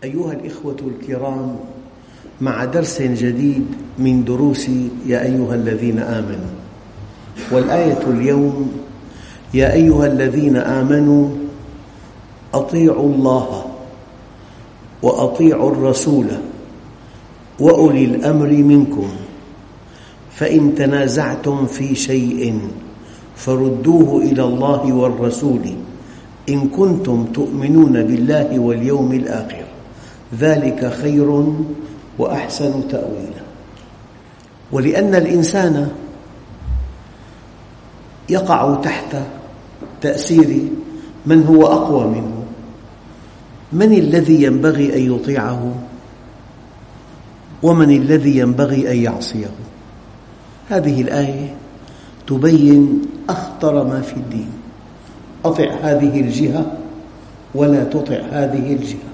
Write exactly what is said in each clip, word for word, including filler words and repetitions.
أيها الإخوة الكرام، مع درس جديد من دروس يا أيها الذين آمنوا، والآية اليوم: يا أيها الذين آمنوا أطيعوا الله وأطيعوا الرسول وأولي الأمر منكم، فإن تنازعتم في شيء فردوه إلى الله والرسول إن كنتم تؤمنون بالله واليوم الآخر، ذلك خير وأحسن تأويلا. ولأن الإنسان يقع تحت تأثير من هو أقوى منه، من الذي ينبغي أن يطيعه ومن الذي ينبغي أن يعصيه؟ هذه الآية تبين أخطر ما في الدين: أطع هذه الجهة ولا تطع هذه الجهة.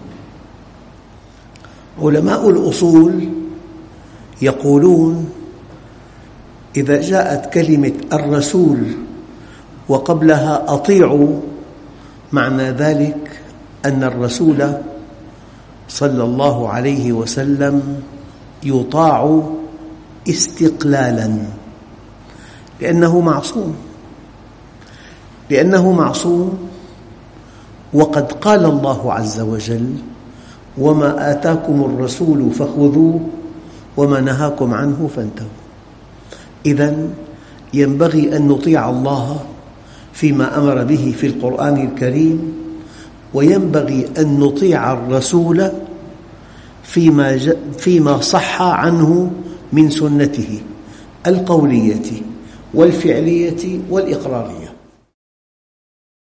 علماء الأصول يقولون إذا جاءت كلمة الرسول وقبلها أطيعوا، معنى ذلك أن الرسول صلى الله عليه وسلم يطاع استقلالاً، لأنه معصوم لأنه معصوم وقد قال الله عز وجل: وما آتاكم الرسول فخذوه وما نهاكم عنه فانتهوا. إذن ينبغي أن نطيع الله فيما أمر به في القرآن الكريم، وينبغي أن نطيع الرسول فيما, فيما صح عنه من سنته القولية والفعلية والإقرارية.